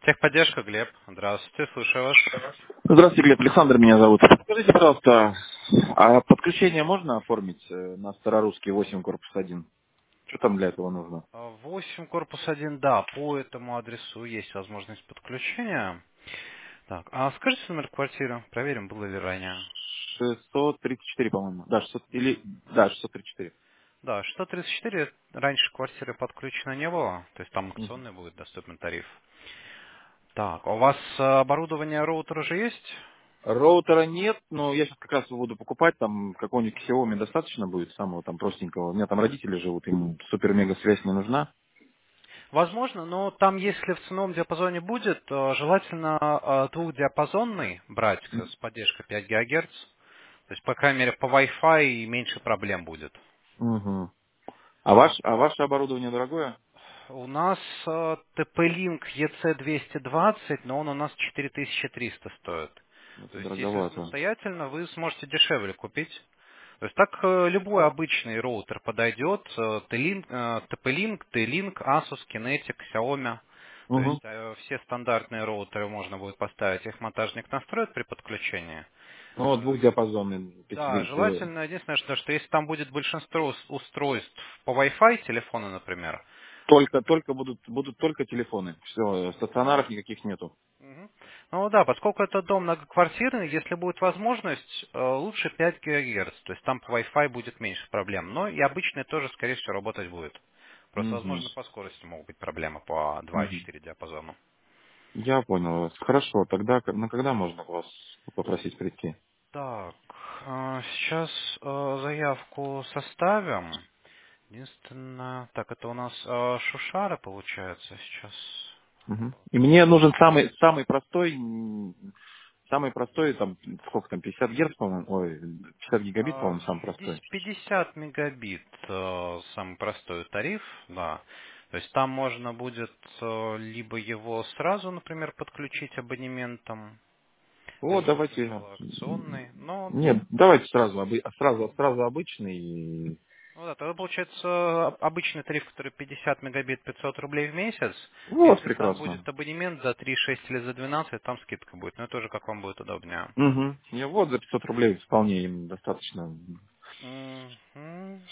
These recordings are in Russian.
Техподдержка, Глеб. Здравствуйте, слушаю вас. Здравствуйте, Глеб. Александр меня зовут. Скажите, пожалуйста, а подключение можно оформить на Старорусский 8 корпус 1? Что там для этого нужно? 8, корпус 1, да, по этому адресу есть возможность подключения. Так, а скажите номер квартиры, проверим, было ли ранее. 634, по-моему. Да, 600, или... Да, 634. Да, 634, раньше квартиры подключено не было, то есть там Мгм. акционный будет доступен тариф. Так, а у вас оборудование роутер уже есть? Роутера нет, но я сейчас как раз его буду покупать, там какого-нибудь Xiaomi достаточно будет, самого там простенького. У меня там родители живут, им супер-мега связь не нужна. Возможно, но там, если в ценовом диапазоне будет, желательно двухдиапазонный брать с поддержкой 5 ГГц. То есть, по крайней мере, по Wi-Fi меньше проблем будет. Мгм. А ваше оборудование дорогое? У нас TP-Link EC220, но он у нас 4300 стоит. То Это есть, если дороговато. самостоятельно, вы сможете дешевле купить. То есть, так любой обычный роутер подойдет. TP-Link, T-Link, Asus, Kinetic, Xiaomi. То есть, Угу. все стандартные роутеры можно будет поставить. Их монтажник настроит при подключении. Ну, вот двухдиапазонный. Да, желательно, единственное, что если там будет большинство устройств по Wi-Fi, телефона, например. Только будут только телефоны. Все, стационаров никаких нету. Мгм. Ну да, поскольку это дом многоквартирный, если будет возможность, лучше 5 ГГц, то есть там по Wi-Fi будет меньше проблем. Но и обычный тоже, скорее всего, работать будет. Просто, Мгм. возможно, по скорости могут быть проблемы по Мгм. 2,4 диапазону. Я понял вас. Хорошо, тогда на когда можно вас попросить прийти? Так, сейчас заявку составим. Единственное, так, это у нас Шушара получается сейчас. Мгм. И мне нужен самый простой, самый простой, там, сколько там, 50 Гц, по-моему, ой, 50 гигабит, по-моему, самый простой. 50 мегабит самый простой тариф, да. То есть там можно будет либо его сразу, например, подключить абонементом, Вот, либо давайте, сначала акционный. Но, нет, давайте сразу, сразу обычный. ну да, тогда получается обычный тариф, который 50 мегабит 500 рублей в месяц. Вот, Если там прекрасно. будет абонемент за 3,6 или за 12, там скидка будет. Но это тоже как вам будет удобнее. Угу. Я вот за 500 рублей вполне им достаточно. Мгм.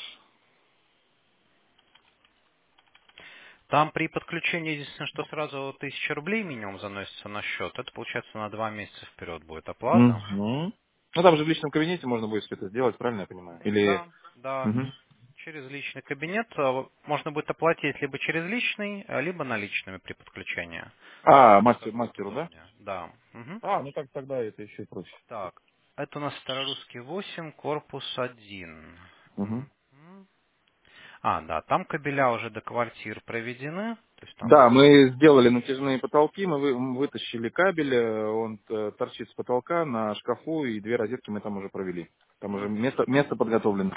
Там при подключении единственное, что сразу 1000 рублей минимум заносится на счет. Это получается на 2 месяца вперед будет оплата. Мгм. Ну там же в личном кабинете можно будет все это сделать, правильно я понимаю? Или... Да, да. Мгм. Через личный кабинет можно будет оплатить либо через личный, либо наличными при подключении. А, Уже как будет мастеру, да? удобнее. Да. Мгм. А, ну так тогда это еще и проще. Так, это у нас Старорусский 8, корпус 1. Мгм. Да, там кабеля уже до квартир проведены. То есть там Да, все. мы сделали натяжные потолки, вытащили кабель, он торчит с потолка на шкафу, и две розетки мы там уже провели. Там уже место подготовлено.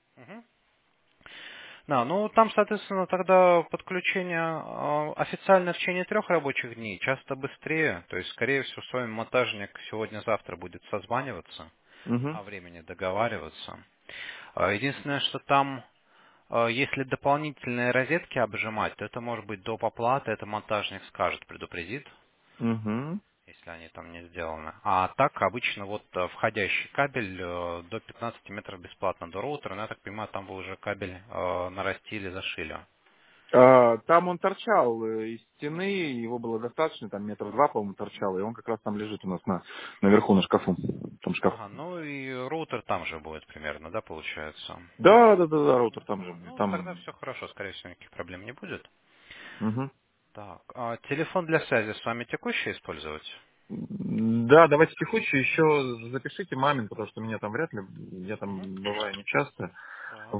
Да, ну там, соответственно, тогда подключение официально в течение 3 рабочих дней, часто быстрее. То есть, скорее всего, с вами монтажник сегодня-завтра будет созваниваться, Мгм. о времени договариваться. Единственное, что там, если дополнительные розетки обжимать, то это может быть доп. Оплата, это монтажник скажет, предупредит, Мгм. если они там не сделаны. А так, обычно вот входящий кабель до 15 метров бесплатно до роутера, но я так понимаю, там вы уже кабель нарастили, зашили. Там он торчал из стены, его было достаточно, там метров два, по-моему, торчал, и он как раз там лежит у нас наверху на шкафу. Там шкаф. Ага, ну и роутер там же будет примерно, да, получается? Да, роутер там же будет. Ну, тогда Там. все хорошо, скорее всего, никаких проблем не будет. Мгм. Так, а телефон для связи с вами текущий использовать? Да, давайте текущий еще запишите мамин, потому что меня там вряд ли, я Угу. там бываю нечасто. Так.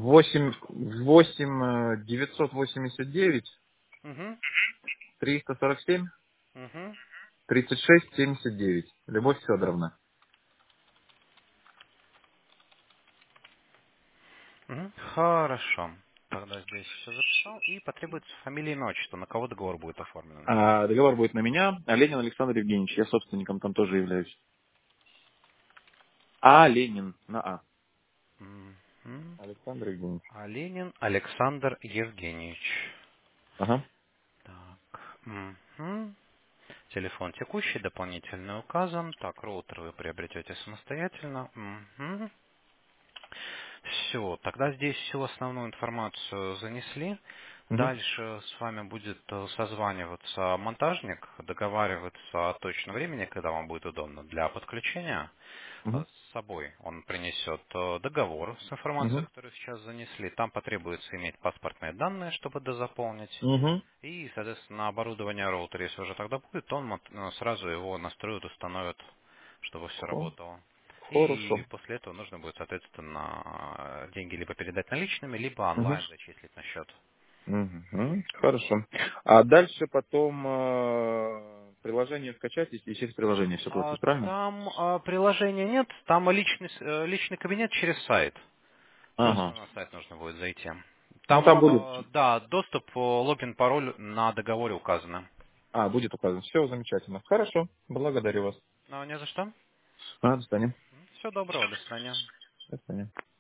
8 989 Угу. 347 Угу. 36 79. Любовь Федоровна. Угу. Хорошо. Тогда здесь все записал. И потребуется фамилия и имя, отчество. На кого договор будет оформлен? Договор будет на меня, а Ленин Александр Евгеньевич. Я собственником там тоже являюсь. Ленин на А. Мгм. Александр Евгеньевич. Ленин Александр Евгеньевич. Ага. Так. Мгм. Телефон текущий, дополнительный указан. Так, роутер вы приобретете самостоятельно. Все, тогда здесь всю основную информацию занесли. Угу. Дальше с вами будет созваниваться монтажник, договариваться о точном времени, когда вам будет удобно для подключения. Угу. С собой он принесет договор с информацией, Угу. которую сейчас занесли. Там потребуется иметь паспортные данные, чтобы дозаполнить. Угу. И, соответственно, оборудование роутера, если уже тогда будет, он сразу его настроит, установит, чтобы все работало. И Хорошо. после этого нужно будет, соответственно, деньги либо передать наличными, либо Угу. онлайн зачислить на счет. Угу. Хорошо. А дальше потом приложение скачать и через приложение все платить, правильно? Там приложения нет, там личный кабинет через сайт. Просто Ага. на сайт нужно будет зайти. Ну Там, там будет. да, доступ, логин, пароль на договоре указаны. Будет указано. Все замечательно. Хорошо. Благодарю вас. Ну, не за что. До свидания. Всего доброго, до свидания. До свидания.